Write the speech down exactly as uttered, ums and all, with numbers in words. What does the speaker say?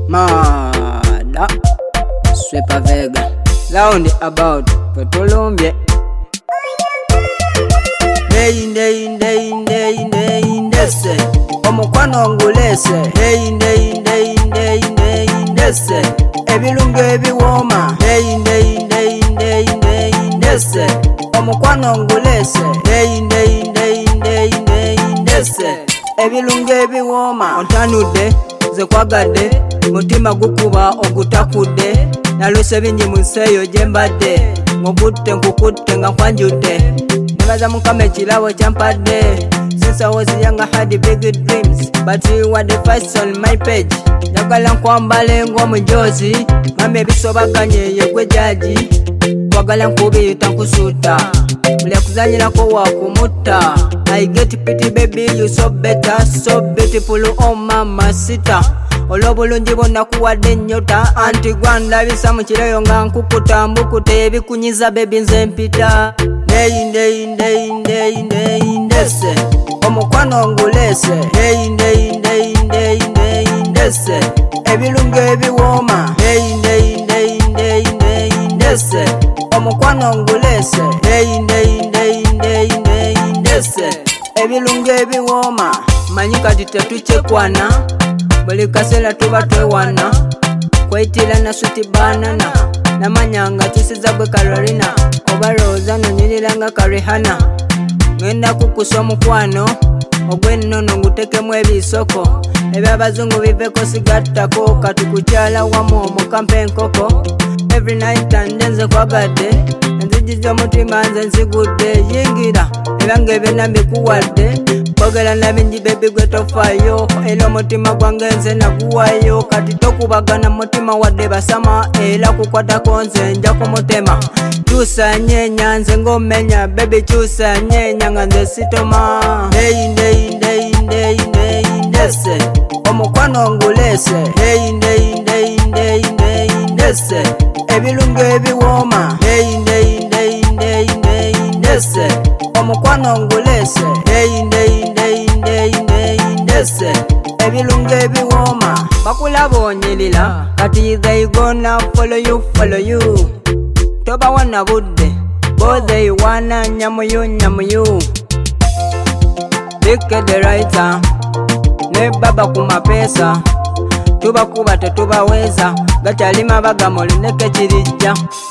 Mada Swepa Vega Round about Petolumbye Hey ndey ndey ndey ndey ndese Omukwano ngulese Hey ndey ndey ndey ndey ndese Ebilungu ebiwoma Hey ndey ndey ndey ndey ndese Omukwano ngulese Hey ndey ndey ndey ndey ndese Ebilungu ebiwoma Ontanude ze kwagade mutima gukuba ogutakude nalose bingi munseyo jembade ngobutte nkukutte nga kwanjude nebaza mukama ekirabo kyampadde since I was young I had big dreams but you were the first on my page njagala nkwambale ng'omujozi mama ebisobaganye yegwe jaji kwagala nkubiyita nkusuuta mulya kuzanyirako wakumutta I get pity baby you so better so beautiful oh mama sita olw'obulungi bonna kuwadde ennyota anti gwandabisa mu kireyo nga nkukuta mbukute ebikunyiza bebi nze mpita neyi ndeyi ndeyi ndeyi ndeyi ndese omukwano ngulese neyi ndeyi ndeyi ndeyi ndeyi ndese ebilungu ebiwooma neyi ndeyi ndeyi ndeyi ndeyi ndese omukwano ngulese neyi ndeyi ndeyi ndeyi ndeyi ndese ebilungu ebiwooma manyi kati tetukyekwana buli kaseera tuba twewana kweyitira na sweet banana namanyanga kisiza gwe Carolina oba Rosa nonyuliranga Karihana ngenda kukusa omukwano ogw'ennono ngutekemu ebisoko ebyabazungu biveko sigattako katukukyala wamu omukampa enkoko every night ndenze kwagadde enzigi z'omutima nze nzigudde yingira ebyange ebyonna mbikuwadde kwogera nabingi bebi gwe tofaayo era omutima gwange nze naguwayo kati tokubagana mutima wadde basama era kukwatako nze nja kumutema kyusa nyeenya nze ng'omenya bebi kyusa nyeenya nga nze sitoma ndeyi ndeyi ndeyi ndeyi ndeyi ndese omukwano ngulese ndeyi ndeyi ndeyi ndeyi ndeyi ndese ebilungu ebiwooma ndeyi ndeyi ndeyi ndeyi ndeyi ndese omukwano ngulese ndeyi ndeyi ndeyi ndeyi ndeyi ndese ebilungu ebiwooma bakulaba onyirira kati they gonna follow you follow you toba wana budde bo they wanna nyamuyu nyamuyu Big the writer ne baba kumapesa tubakuba tetubaweza gakyalima bagamole neke kirijja